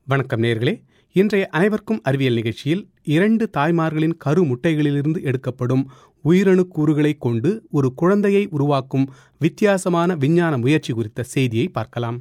வணக்கம் நேயர்களே. இன்றைய அனைவருக்கும் அறிவியல் நிகழ்ச்சியில் 2 தாய்மார்களின் கரு முட்டைகளிலிருந்து எடுக்கப்படும் உயிரணு கூறுகளை கொண்டு ஒரு குழந்தையை உருவாக்கும் வித்தியாசமான விஞ்ஞான முயற்சி குறித்த செய்தியை பார்க்கலாம்.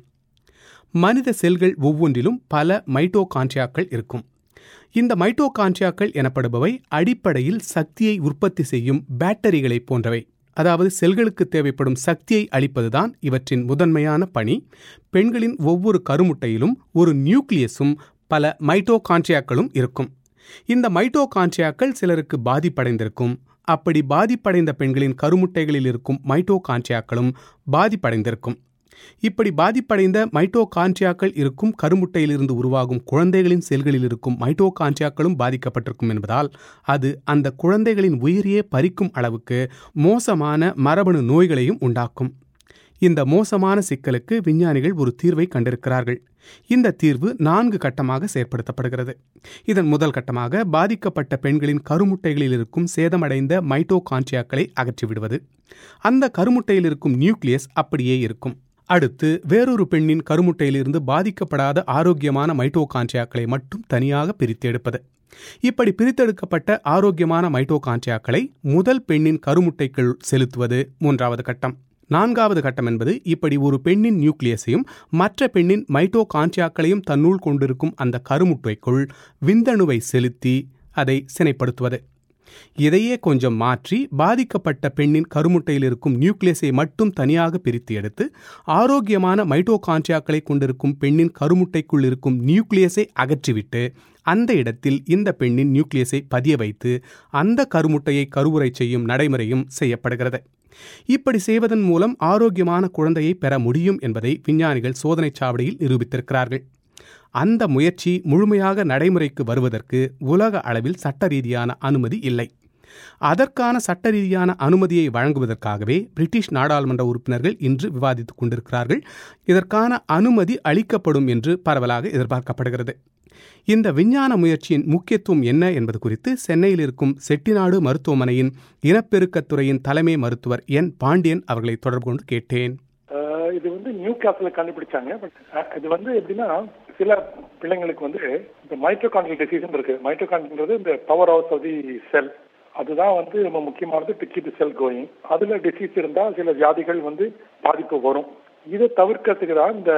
மனித செல்கள் ஒவ்வொன்றிலும் பல மைட்டோகாண்ட்ரியாக்கள் இருக்கும். இந்த மைட்டோகாண்ட்ரியாக்கள் எனப்படுபவை அடிப்படையில் சக்தியை உற்பத்தி செய்யும் பேட்டரிகளை போன்றவை. அதாவது செல்களுக்கு தேவைப்படும் சக்தியை அளிப்பதுதான் இவற்றின் முதன்மையான பணி. பெண்களின் ஒவ்வொரு கருமுட்டையிலும் ஒரு நியூக்ளியஸும் பல மைட்டோகாண்ட்ரியாக்களும் இருக்கும். இந்த மைட்டோகாண்ட்ரியாக்கள் சிலருக்கு பாதிப்படைந்திருக்கும். அப்படி பாதிப்படைந்த பெண்களின் கருமுட்டைகளில் இருக்கும் மைட்டோகாண்ட்ரியாக்களும் பாதிப்படைந்திருக்கும். இப்படி பாதிப்படைந்த மைட்டோகாண்ட்ரியாக்கள் இருக்கும் கருமுட்டையிலிருந்து உருவாகும் குழந்தைகளின் செல்களில் இருக்கும் மைட்டோகாண்ட்ரியாக்களும் பாதிக்கப்பட்டிருக்கும் என்பதால் அது அந்த குழந்தைகளின் உயிரையே பறிக்கும் அளவுக்கு மோசமான மரபணு நோய்களையும் உண்டாக்கும். இந்த மோசமான சிக்கலுக்கு விஞ்ஞானிகள் ஒரு தீர்வை கண்டிருக்கிறார்கள். இந்த தீர்வு 4 கட்டமாக செயற்படுத்தப்படுகிறது. இதன் முதல் கட்டமாக பாதிக்கப்பட்ட பெண்களின் கருமுட்டைகளில் இருக்கும் சேதமடைந்த மைட்டோகாண்ட்ரியாக்களை அகற்றிவிடுவது. அந்த கருமுட்டையில் இருக்கும் நியூக்ளியஸ் அப்படியே இருக்கும். அடுத்து வேறொரு பெண்ணின் கருமுட்டையிலிருந்து பாதிக்கப்படாத ஆரோக்கியமான மைட்டோகாண்ட்ரியாக்களை மட்டும் தனியாக பிரித்தெடுப்பது. இப்படி பிரித்தெடுக்கப்பட்ட ஆரோக்கியமான மைட்டோகாண்ட்ரியாக்களை முதல் பெண்ணின் கருமுட்டைக்குள் செலுத்துவது 3வது கட்டம். 4வது கட்டம் என்பது இப்படி ஒரு பெண்ணின் நியூக்ளியஸையும் மற்ற பெண்ணின் மைட்டோகாண்ட்ரியாக்களையும் தன்னுள் கொண்டிருக்கும் அந்த கருமுட்டைக்குள் விந்தணுவை செலுத்தி அதை சினைப்படுத்துவது. இதையே கொஞ்சம் மாற்றி பாதிக்கப்பட்ட பெண்ணின் கருமுட்டையில் இருக்கும் நியூக்ளியஸை மட்டும் தனியாக பிரித்து எடுத்து ஆரோக்கியமான மைட்டோகாண்ட்ரியாக்களை கொண்டிருக்கும் பெண்ணின் கருமுட்டைக்குள் இருக்கும் நியூக்ளியஸை அகற்றிவிட்டு அந்த இடத்தில் இந்த பெண்ணின் நியூக்ளியஸை பதிய வைத்து அந்த கருமுட்டையை கருவுறை செய்யும் நடைமுறையும் செய்யப்படுகிறது. இப்படி செய்வதன் மூலம் ஆரோக்கியமான குழந்தையை பெற முடியும் என்பதை விஞ்ஞானிகள் சோதனை சாவடியில் நிரூபித்திருக்கிறார்கள். அந்த முயற்சி முழுமையாக நடைமுறைக்கு வருவதற்கு உலக அளவில் சட்ட ரீதியான அனுமதி இல்லை. அதற்கான சட்ட ரீதியான அனுமதியை வழங்குவதற்காகவே பிரிட்டிஷ் நாடாளுமன்ற உறுப்பினர்கள் இன்று விவாதித்துக் கொண்டிருக்கிறார்கள். இதற்கான அனுமதி அளிக்கப்படும் என்று பரவலாக எதிர்பார்க்கப்படுகிறது. இந்த விஞ்ஞான முயற்சியின் முக்கியத்துவம் என்ன என்பது குறித்து சென்னையில் இருக்கும் செட்டிநாடு மருத்துவமனையின் இனப்பெருக்கத்துறையின் தலைமை மருத்துவர் என் பாண்டியன் அவர்களை தொடர்பு கொண்டு கேட்டேன். இது நியூ காஸ்ட்ல கண்டுபிடிச்சாங்க. பட் இது எப்படின்னா சில பிள்ளைங்களுக்கு இந்த மைட்டோகாண்ட்ரியல் டிசீஸ் இருக்கு. மைட்டோகாண்ட்ரியன்றது இந்த power house of the cell. அதுதான் ரொம்ப முக்கியமானது to keep the cell going. அதுல டிசீஸ் இருந்தா சில வியாதிகள் பாதிப்பு வரும். இதை தவிர்க்கிறதுக்கு தான் இந்த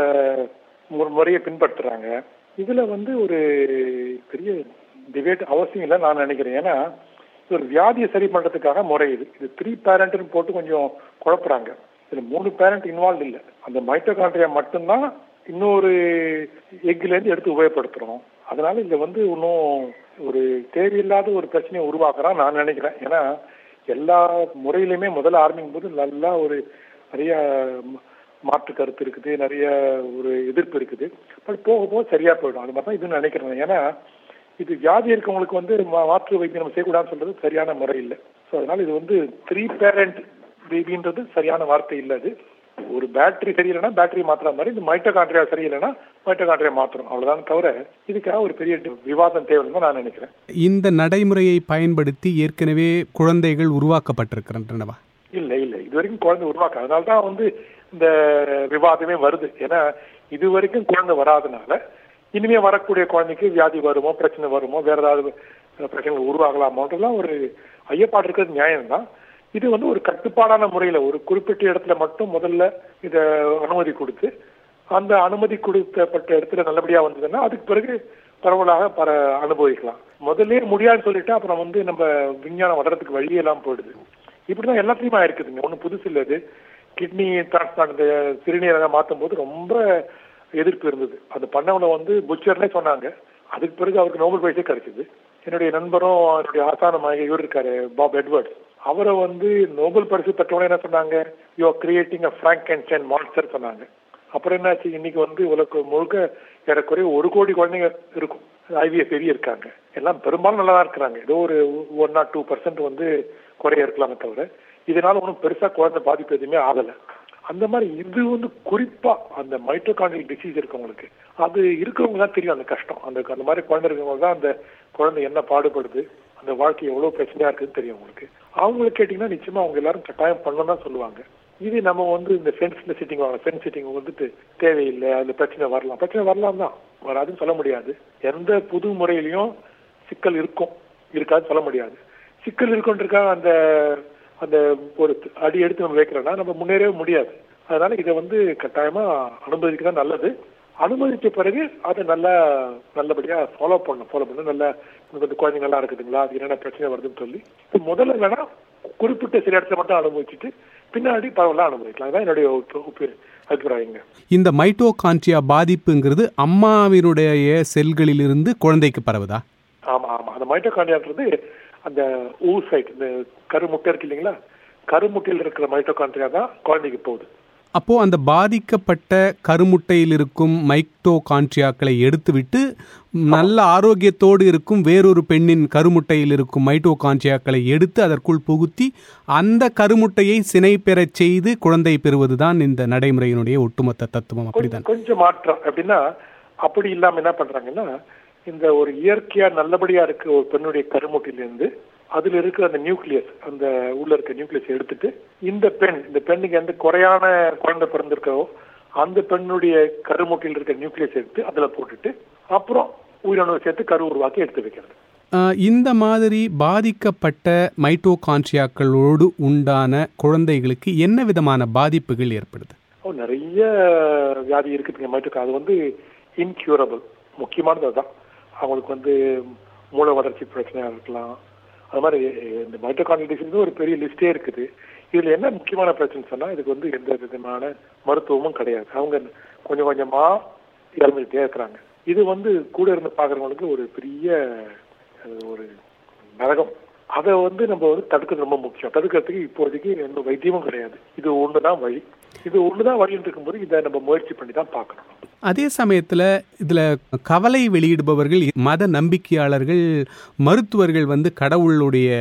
முறையை பின்பற்றுறாங்க. இதுல ஒரு பெரிய டிபேட் அவசியம் இல்லை நான் நினைக்கிறேன். ஏன்னா ஒரு வியாதியை சரி பண்றதுக்காக முறை இது 3 பேரண்ட்னு போட்டு கொஞ்சம் குழப்புறாங்க. இதுல 3 பேரண்ட் இன்வால்வ் இல்லை. அந்த மைட்டோகாண்ட்ரியா மட்டும்தான் இன்னொரு எக்ல இருந்து எடுத்து உபயோகப்படுத்துறோம். அதனால இதுல இன்னும் ஒரு தேவையில்லாத ஒரு பிரச்சனையை உருவாக்குறான் நான் நினைக்கிறேன். ஏன்னா எல்லா முறையிலுமே முதல்ல ஆரம்பிக்கும் போது நல்லா நிறைய மாற்று கருத்து இருக்குது, நிறைய ஒரு எதிர்ப்பு இருக்குது. பட் போக போக சரியா போயிடும். அது மாதிரி தான் இது நினைக்கிறேன். ஏன்னா இது வியாதி இருக்கவங்களுக்கு மாற்று வைத்தியம் நம்ம செய்யக்கூடாதுன்னு சொல்றது சரியான முறை இல்லை. ஸோ அதனால இது 3 பேரண்ட் பேபின்றது சரியான வார்த்தை இல்லை. அது ஒரு பேட்டரி சரியில்லைன்னா பேட்டரி மாத்திர மாதிரி இந்த மைட்டோகாண்ட்ரியா சரியில்லைன்னா மைட்டோகாண்ட்ரியா மாத்திரம், அவ்வளவுதான். தவிர இதுக்காக ஒரு பெரிய விவாதம் தேவைன்னு நான் நினைக்கிறேன். இந்த நடைமுறையை பயன்படுத்தி ஏற்கனவே குழந்தைகள் உருவாக்கப்பட்டிருக்கிறன்றனவா? இல்ல இது வரைக்கும் குழந்தை உருவாக்க, அதனால்தான் இந்த விவாதமே வருது. ஏன்னா இது வரைக்கும் குழந்தை வராதனால இனிமே வரக்கூடிய குழந்தைக்கு வியாதி வருமோ, பிரச்சனை வருமோ, வேற ஏதாவது பிரச்சனைகள் உருவாகலாமோன்றதுலாம் ஒரு ஐயப்பாடு இருக்கிறது நியாயம்தான். இது ஒரு கட்டுப்பாடான முறையில ஒரு குறிப்பிட்ட இடத்துல மட்டும் முதல்ல இத அனுமதி கொடுத்து அந்த அனுமதி கொடுக்கப்பட்ட இடத்துல நல்லபடியா வந்ததுன்னா அதுக்கு பிறகு பரவலாக அனுபவிக்கலாம். முதல்ல முடியாதுன்னு சொல்லிட்டு அப்புறம் நம்ம விஞ்ஞானம் வளர்றதுக்கு வழியெல்லாம் போயிடுது. இப்படிதான் எல்லாத்துலயுமே இருக்குதுங்க. ஒன்னும் புதுசு இல்லை. இது கிட்னி டிரான்ஸ்பிளான்ட் சிறுநீரகம் மாற்றும் போது ரொம்ப எதிர்ப்பு இருந்தது. அது பண்ணவன புச்சர்னே சொன்னாங்க. அதுக்கு பிறகு அவருக்கு நோபல் பரிசே கிடைச்சது. என்னுடைய நண்பரும் என்னுடைய ஆசானமாக இவர் இருக்காரு, பாப் எட்வர்ட்ஸ். அவரை நோபல் பரிசு பெற்றவன என்ன சொன்னாங்க, you are creating a Frankenstein monster சொன்னாங்க. அப்புறம் என்னாச்சு, இன்னைக்கு உலகம் முழுக்க ஏறக்குறைய 1 கோடி குழந்தைங்க இருக்கும். IVF இருக்காங்க. எல்லாம் பெரும்பாலும் நல்லா தான் இருக்கிறாங்க. ஏதோ ஒரு 1 or 2% குறைய இருக்கலாமே தவிர இதனால ஒன்றும் பெருசா குழந்தை பாதிப்பு எதுவுமே ஆகலை. அந்த மாதிரி இது குறிப்பா அந்த மைட்டோகாண்ட்ரியல் டிசீஸ் இருக்கவங்களுக்கு, அது இருக்கிறவங்க தான் தெரியும் அந்த கஷ்டம். அந்த மாதிரி குழந்தை இருக்கவங்க தான் அந்த குழந்தை என்ன பாடுபடுது, அந்த வாழ்க்கை எவ்வளவு பிரச்சனையா இருக்குன்னு தெரியும் உங்களுக்கு. அவங்களுக்கு கேட்டீங்கன்னா நிச்சயமா அவங்க எல்லாரும் கட்டாயம் பண்ணணும் தான் சொல்லுவாங்க. இது நம்ம வந்து இந்த ஃபென்ஸ்ல சிட்டிங் வாங்க, ஃபென்ஸ் சிட்டிங் வந்துட்டு தேவையில்லை, அதுல பிரச்சனை வரலாம் தான், வராதுன்னு சொல்ல முடியாது. எந்த புது முறையிலையும் சிக்கல் இருக்காதுன்னு சொல்ல முடியாது. சிக்கல் இருக்குன்றதுக்காக அந்த அந்த ஒரு அடி எடுத்து நம்ம வைக்கிறோம்னா நம்ம முன்னேறவே முடியாது. அதனால இதை வந்து கட்டாயமா அனுமதிக்க நல்லது. அனுமதிச்ச பிறகு அதை நல்லபடியா ஃபாலோ பண்ண நல்லா குழந்தைங்க நல்லா இருக்குதுங்களா, அது என்னென்ன பிரச்சனை வருதுன்னு சொல்லி முதல்ல வேணா குறிப்பிட்ட சில இடத்துல மட்டும் அனுபவிச்சுட்டு பின்னாடி பரவலாம் அனுபவிக்கலாம். அதான் என்னுடைய அபிப்பிராயங்க. இந்த மைட்டோகாண்ட்ரியா பாதிப்புங்கிறது அம்மாவினுடைய செல்களிலிருந்து குழந்தைக்கு பரவுதா? ஆமா. அந்த மைட்டோகாண்ட்ரியான்றது அந்த ஊசைட், இந்த கருமுட்டை இருக்கு இல்லைங்களா, கருமுட்டையில் இருக்கிற மைட்டோகாண்ட்ரியா தான் குழந்தைக்கு போகுது. அப்போ அந்த பாதிக்கப்பட்ட கருமுட்டையில் இருக்கும் மைட்டோகாண்ட்ரியாக்களை எடுத்துவிட்டு நல்ல ஆரோக்கியத்தோடு இருக்கும் வேறொரு பெண்ணின் கருமுட்டையில் இருக்கும் மைட்டோகாண்ட்ரியாக்களை எடுத்து அதற்குள் புகுத்தி அந்த கருமுட்டையை சினை பெறச் செய்து குழந்தை பெறுவதுதான் இந்த நடைமுறையினுடைய ஒட்டுமொத்த தத்துவம். அப்படிதான். கொஞ்சம் மாற்றம் அப்படின்னா, அப்படி இல்லாம என்ன பண்றாங்கன்னா, இந்த ஒரு இயற்கையா நல்லபடியா இருக்க ஒரு பெண்ணுடைய கருமுட்டையிலிருந்து அதுல இருக்கிற அந்த நியூக்ளியஸ், அந்த உள்ள இருக்க நியூக்ளியஸ் எடுத்துட்டு இந்த பெண்ணுக்கு எந்த குறையான குழந்தை பிறந்திருக்கோ அந்த பெண்ணுடைய கருமுட்டையில் இருக்க நியூக்ளியஸ் எடுத்து அதுல போட்டுட்டு அப்புறம் உயிரணுவை சேர்த்து கரு உருவாக்கி எடுத்து வைக்கிறது. இந்த மாதிரி பாதிக்கப்பட்ட மைட்டோகாண்ட்ரியாக்களோடு உண்டான குழந்தைகளுக்கு என்ன விதமான பாதிப்புகள் ஏற்படுது? நிறைய வியாதி இருக்குதுங்க மைட்டோகாண்ட்ரியா. அது வந்து இன்க்யூரபிள். முக்கியமானது அதுதான். அவங்களுக்கு வந்து மூளை வளர்ச்சி பிரச்சனையா இருக்கலாம். அது மாதிரி இந்த மைட்டோகாண்ட்ரியல் டிசீஸ் ஒரு பெரிய லிஸ்டே இருக்குது. இதுல என்ன முக்கியமான பிரச்சனை சொன்னா, இதுக்கு வந்து எந்த விதமான மருத்துவமும் கிடையாது. அவங்க கொஞ்சம் கொஞ்சமா இறந்துகிட்டே இருக்கிறாங்க. இது வந்து கூட இருந்து பாக்குறவங்களுக்கு ஒரு பெரிய ஒரு நரகம். அதை வந்து நம்ம வந்து தடுக்கிறது ரொம்ப முக்கியம். தடுக்கிறதுக்கு இப்போதைக்கு எந்த வைத்தியமும் கிடையாது. இது ஒண்ணுதான் வழின்னு இருக்கும்போது இதை நம்ம முயற்சி பண்ணி தான் பார்க்கணும். அதே சமயத்தில் இதில் கவலை வெளியிடுபவர்கள், மத நம்பிக்கையாளர்கள், மருத்துவர்கள் வந்து கடவுளுடைய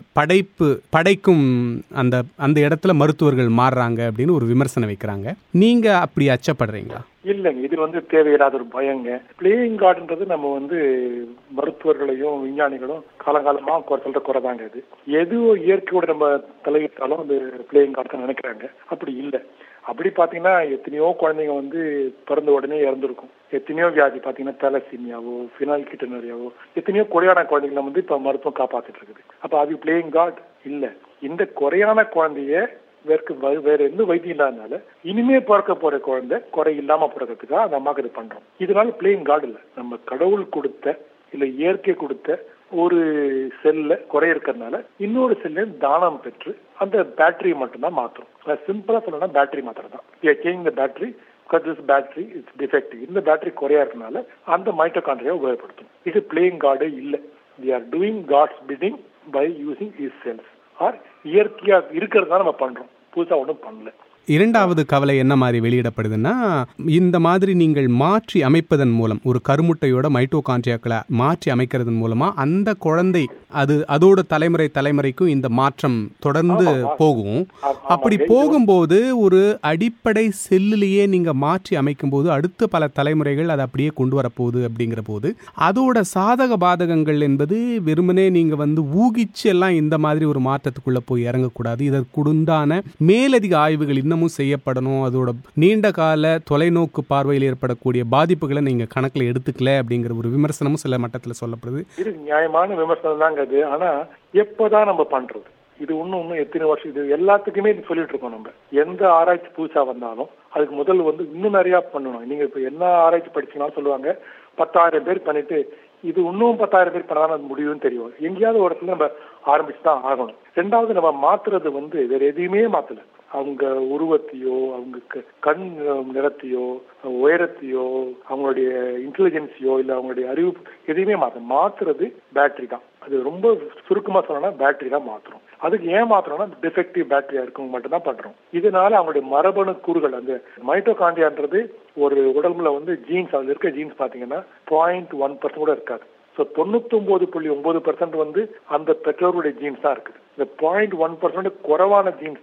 படைக்கும் அந்த இடத்துல மருத்துவர்கள் மாறுறாங்க அப்படின்னு ஒரு விமர்சனம் வைக்கிறாங்க. நீங்க அப்படி அச்சப்படுறீங்களா? இல்லைங்க, இது வந்து தேவையில்லாத ஒரு பயங்க. பிளேயிங் கார்டுன்றது நம்ம வந்து மருத்துவர்களையும் விஞ்ஞானிகளும் காலங்காலமா சொல்ற குறைதாங்க. இது எது இயற்கையோட நம்ம தலையிட்டாலும் அந்த பிளேயிங் கார்டு நினைக்கிறாங்க. அப்படி இல்லை. அப்படி பாத்தீங்கன்னா எத்தனையோ குழந்தைங்க வந்து பிறந்த உடனே இறந்துருக்கும். எத்தனையோ வியாதி பாத்தீங்கன்னா தலசீமியாவோ, ஃபினால் கிட்டனரியாவோ, எத்தனையோ குறையான குழந்தைங்களை வந்து இப்ப மருத்துவம் காப்பாத்திட்டு இருக்குது. அப்ப அது பிளேயிங் கார்டு இல்ல. இந்த குறையான குழந்தைய வேற எந்த வைத்தியம் இல்லாதனால இனிமே பிறக்க போற குழந்தை குறை இல்லாம பிறக்கிறதுக்காக அந்த அம்மாக்கு இது பண்றோம். இதனால பிளேயிங் கார்டு இல்ல, நம்ம கடவுள் கொடுத்த இல்ல இயற்கை கொடுத்த ஒரு செல்ல குறை இருக்கிறதுனால இன்னொரு செல்ல தானம் பெற்று அந்த பேட்டரியை மட்டும்தான் மாத்துறோம். சிம்பிளா சொல்லணும்னா பேட்டரி மாத்திரம் தான். Change the battery because this battery is defective. இந்த பேட்டரி குறையா இருக்கனால அந்த மைட்டோகாண்ட்ரியா உபயோகப்படுத்தும். இது பிளேயிங் கார்டு இல்ல. we are doing God's bidding by using his cells. ஆர் இயற்கையா இருக்கிறதா நம்ம பண்றோம், புதுசா ஒன்றும் பண்ணல. இரண்டாவது கவலை என்ன மாதிரி வெளியிடப்படுதுன்னா, இந்த மாதிரி நீங்கள் மாற்றி அமைப்பதன் மூலம் ஒரு கருமுட்டையோட மைட்டோகாண்ட்ரியாக்களை மாற்றி அமைக்கிறதன் மூலமா அந்த குழந்தை அதோட தலைமுறைக்கும் இந்த மாற்றம் தொடர்ந்து போகும். அப்படி போகும்போது ஒரு அடிப்படை செல்லிலேயே நீங்க மாற்றி அமைக்கும் போது அடுத்த பல தலைமுறைகள் அதை அப்படியே கொண்டு வரப்போகுது. அப்படிங்கிற போது அதோட சாதக பாதகங்கள் என்பது வெறுமனே நீங்க வந்து ஊகிச்சு எல்லாம் இந்த மாதிரி ஒரு மாற்றத்துக்குள்ள போய் இறங்கக்கூடாது. இதற்குண்டான மேலதிக ஆய்வுகள் இன்னமும் செய்யப்படணும். அதோட நீண்ட கால தொலைநோக்கு பார்வையில் ஏற்படக்கூடிய பாதிப்புகளை நீங்க கணக்குல எடுத்துக்கல அப்படிங்கிற ஒரு விமர்சனமும் சில மட்டத்தில் சொல்லப்படுது. இது நியாயமான விமர்சனம் தாங்க அது. ஆனா எப்பதான் நம்ம பண்றது? இது இன்னும் எத்தனை வருஷம் இது எல்லாத்துக்குமே சொல்லிட்டு இருக்கோம். நம்ம எந்த ஆராய்ச்சி புதுசா வந்தாலும் அதுக்கு முதல் வந்து இன்னும் நிறைய பண்ணணும். நீங்க இப்ப என்ன ஆராய்ச்சி படிச்சீங்கன்னா சொல்லுவாங்க 10,000 பேர் பண்ணிட்டு இது இன்னும் 10,000 பேர் பண்ணாலும் அது முடியும்னு தெரியும். எங்கேயாவது ஒரு இடத்துல நம்ம ஆரம்பிச்சுதான் ஆகணும். ரெண்டாவது, நம்ம மாத்துறது வந்து வேற எதையுமே மாத்தல. அவங்க உருவத்தையோ, அவங்க கண் நிறத்தையோ, உயரத்தையோ, அவங்களுடைய இன்டெலிஜென்ஸையோ இல்ல அவங்களுடைய அறிவு எதையுமே மாத்துறது பேட்டரி தான். அது ரொம்ப சுருக்கமா சொல்லணும்னா பேட்டரி தான் மாத்துறோம். அதுக்கு ஏன் மாத்திரம்னா டிஃபெக்டிவ் பேட்டரியா இருக்கும் மட்டும் தான் பண்றோம். இதனால அவங்களுடைய மரபணு கூறுகள், அந்த மைட்டோகாண்ட்ரியான்றது ஒரு உடம்புல வந்து ஜீன்ஸ், அதுல இருக்க ஜீன்ஸ் பாத்தீங்கன்னா 0.1% கூட இருக்காது. ஸோ 99.9% வந்து அந்த பெற்றோருடைய ஜீன்ஸ் தான் இருக்குது. இந்த 0.1% குறைவான ஜீன்ஸ் தான்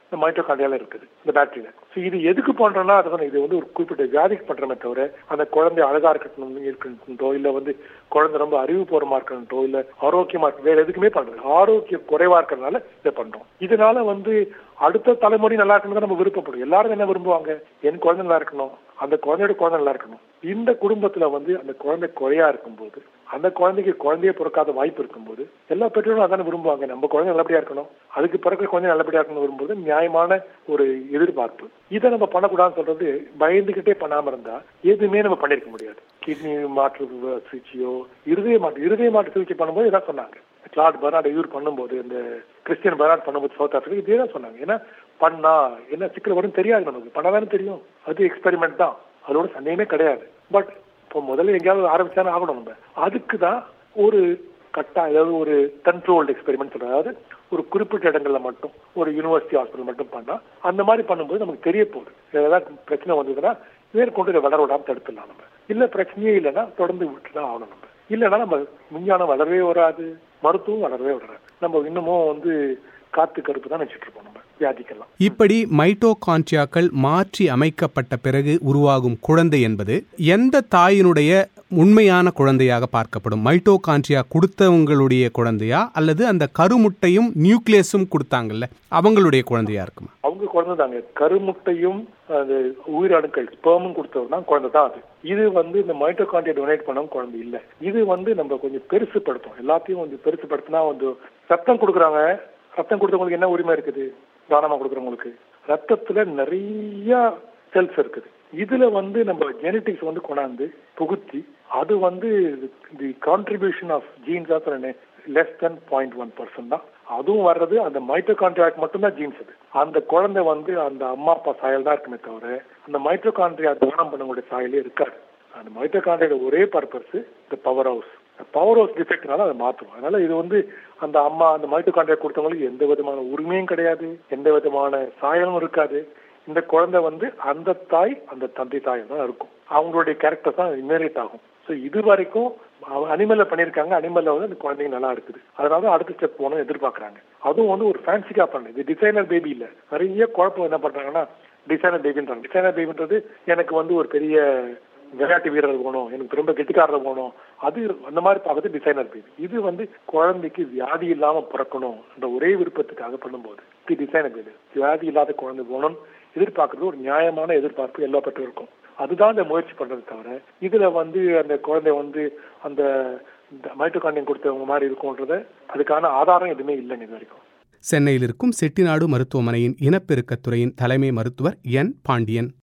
இந்த மைட்டோகாண்ட்ரியால இருக்குது இந்த பேட்டரியில. ஸோ இது எதுக்கு பண்றோம்னா அது இது வந்து ஒரு குறிப்பிட்ட வியாதிக்கு பண்றமே தவிர அந்த குழந்தை அழகா இருக்கணும்ன்றோ இல்ல வந்து குழந்தை ரொம்ப அறிவுபூர்வமா இருக்கணும்ன்றோ இல்ல ஆரோக்கியமா இருக்கு வேற எதுக்குமே பண்றது. ஆரோக்கியம் குறைவா இருக்கிறதுனால இதை பண்றோம். இதனால வந்து அடுத்த தலைமுறை நல்லா இருக்கணும் தான் நம்ம விருப்பப்படும். எல்லாரும் என்ன விரும்புவாங்க? என் குழந்தை நல்லா இருக்கணும், அந்த குழந்தையோட குழந்தை நல்லா இருக்கணும். இந்த குடும்பத்துல வந்து அந்த குழந்தை குறையா இருக்கும்போது, அந்த குழந்தைக்கு குழந்தைய பிறக்காத வாய்ப்பு இருக்கும்போது எல்லா பெற்றோரும் அதான விரும்புவாங்க. நம்ம குழந்தை நல்லபடியா இருக்கணும், அதுக்கு பிறகு குழந்தை நல்லபடியா இருக்கணும் வரும்போது நியாயமான ஒரு எதிர்பார்ப்பு. இதை நம்ம பண்ணக்கூடாதுன்னு சொல்றது பயந்துகிட்டே பண்ணாம இருந்தா எதுவுமே நம்ம பண்ணிருக்க முடியாது. கிட்னி மாற்று சிகிச்சையோ இருதய மாற்று சிகிச்சை பண்ணும்போது இதான் சொன்னாங்க. கிளாட் பெர்னார்ட் இவர் பண்ணும்போது, இந்த கிறிஸ்டியன் பெர்னார்ட் பண்ணும்போது சவுத் ஆப்பிரிக்கா இதே தான் சொன்னாங்க. ஏன்னா பண்ணா என்ன சிக்கல் வரும் தெரியாது, நமக்கு பண்ணாதானே தெரியும். அது எக்ஸ்பெரிமெண்ட் தான், அதோட சந்தேகமே கிடையாது. பட் இப்போ முதல்ல எங்கேயாவது ஆரம்பிச்சானே ஆகணும். நம்ம அதுக்கு தான் ஒரு அதாவது ஒரு கண்ட்ரோல்டு எக்ஸ்பெரிமெண்ட் சொல்றது. அதாவது ஒரு குறிப்பிட்ட இடங்கள்ல மட்டும், ஒரு யூனிவர்சிட்டி ஹாஸ்பிட்டல் மட்டும் பண்ணா அந்த மாதிரி பண்ணும்போது நமக்கு தெரிய போகுது. ஏதாவது பிரச்சனை வந்ததுன்னா மேற்கொண்டு இதை வளர விடாம தடுத்துடலாம். நம்ம இல்ல பிரச்சனையே இல்லைன்னா தொடர்ந்து விட்டுதான் ஆகணும். நம்ம இல்லைன்னா நம்ம விஞ்ஞானம் வளரவே வராது, மருத்துவம் வளரவே வராது. நம்ம இன்னமும் வந்து காத்து கருப்பு தான் நினைச்சிட்டு இருப்போம் நம்ம வியாதிக்கெல்லாம். இப்படி மைட்டோகாண்ட்ரியாக்கள் மாற்றி அமைக்கப்பட்ட பிறகு உருவாகும் குழந்தை என்பது எந்த தாயினுடைய உண்மையான குழந்தையாக பார்க்கப்படும்? மைட்டோகாண்ட்ரியா கொடுத்தவங்களுடைய குழந்தையா அல்லது அந்த கருமுட்டையும் நியூக்ளியஸும் கொடுத்தாங்கல்ல அவங்களுடைய குழந்தையா இருக்குமா? அவங்க குழந்தை தாங்க. கருமுட்டையும் அது உயிரணுக்கள் ஸ்பெர்மும் கொடுத்தவங்க தான் குழந்தை தான். அது இது வந்து இந்த மைட்டோகாண்ட்ரியா டொனேட் பண்ண குழந்தை இல்ல. இது வந்து நம்ம கொஞ்சம் பெருசுப்படுத்தும், எல்லாத்தையும் வந்து பெருசுப்படுத்தினா வந்து ரத்தம் கொடுக்குறாங்க. ரத்தம் கொடுத்தவங்களுக்கு என்ன உரிமை இருக்குது? தானமா கொடுக்குறவங்களுக்கு ரத்தத்துல நிறைய செல்ஸ் இருக்குது. இதுல வந்து நம்ம ஜெனட்டிக்ஸ் வந்து கொண்டாந்து புகுத்தி அது வந்து the contribution of genes of less than 0.1% தான். அதுவும் வர்றது அந்த மைட்டோகாண்ட்ரியாக்கு மட்டும்தான் ஜீன்ஸ். அது அந்த குழந்தை வந்து அந்த அம்மா அப்பா சாயல் தான் இருக்குமே தவிர அந்த மைட்டோகாண்ட்ரியா தானம் பண்ணக்கூடிய சாயலே இருக்காது. அந்த மைட்டோகாண்ட்ரியோட ஒரே பர்பஸ் இந்த பவர் ஹவுஸ் டிஃபெக்ட்னால அதை மாற்றும். அதனால இது வந்து அந்த அம்மா அந்த மைட்டோகாண்ட்ரியா கொடுத்தவங்களுக்கு எந்த விதமான உரிமையும் கிடையாது, எந்த விதமான சாயலும் இருக்காது. இந்த குழந்தை வந்து அந்த தாய் அந்த தந்தை தாய் தான் இருக்கும். அவங்களுடைய கேரக்டர் தான் இன்ஹெரிட் ஆகும். ஸோ இது வரைக்கும் அனிமல்ல பண்ணியிருக்காங்க. அனிமல்ல வந்து அந்த குழந்தைங்க நல்லா இருக்குது. அதனால அடுத்த ஸ்டெப் போகணும் எதிர்பார்க்கறாங்க. அதுவும் வந்து ஒரு ஃபேன்சிக்கா பண்ணு. இது டிசைனர் பேபி இல்ல. நிறைய குழப்பம் என்ன பண்றாங்கன்னா டிசைனர் பேபின்றாங்க. டிசைனர் பேபின்றது எனக்கு வந்து ஒரு பெரிய விளையாட்டு வீரர் போகணும், எனக்கு ரொம்ப கெட்டிக்காரர் போகணும், அது அந்த மாதிரி பார்க்கறது டிசைனர் பேபி. இது வந்து குழந்தைக்கு வியாதி இல்லாம பிறக்கணும் என்ற ஒரே விருப்பத்துக்காக பண்ணும்போது இது டிசைனர் பேபி. வியாதி இல்லாத குழந்தை போகணும்னு எதிர்பார்க்கறது ஒரு நியாயமான எதிர்பார்ப்பு எல்லா பெற்றோருக்கும். அதுதான் இந்த முயற்சி பண்றது தவிர இதுல வந்து அந்த குழந்தை வந்து அந்த மைட்டோகாண்ட்ரியம் கொடுத்தவங்க மாதிரி இருக்கும்ன்றது அதுக்கான ஆதாரம் எதுவுமே இல்லைங்க இது வரைக்கும். சென்னையில் இருக்கும் செட்டிநாடு மருத்துவமனையின் இனப்பெருக்கத்துறையின் தலைமை மருத்துவர் என் பாண்டியன்.